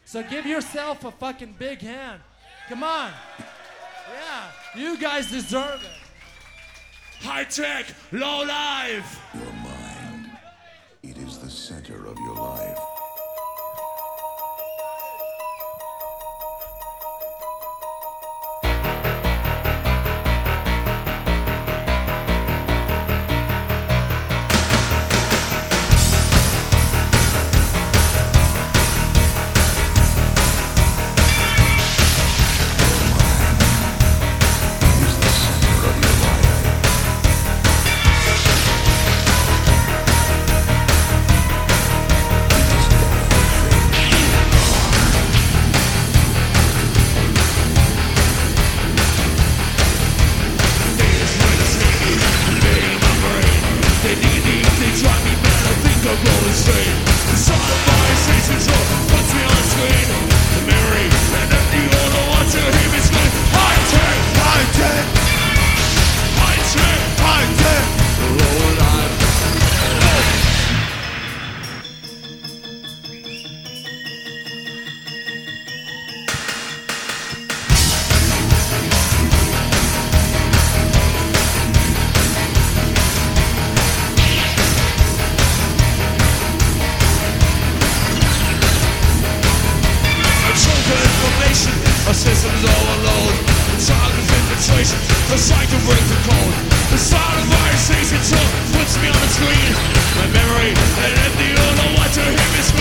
So give yourself a fucking big hand. Come on. Yeah, you guys deserve it. High tech, low life. Your mind, it is the center of your life. Our systems overload. The child of infiltration, the sight to break the code. The sound of virus takes control, puts me on the screen. My memory, and empty, all I want to hear is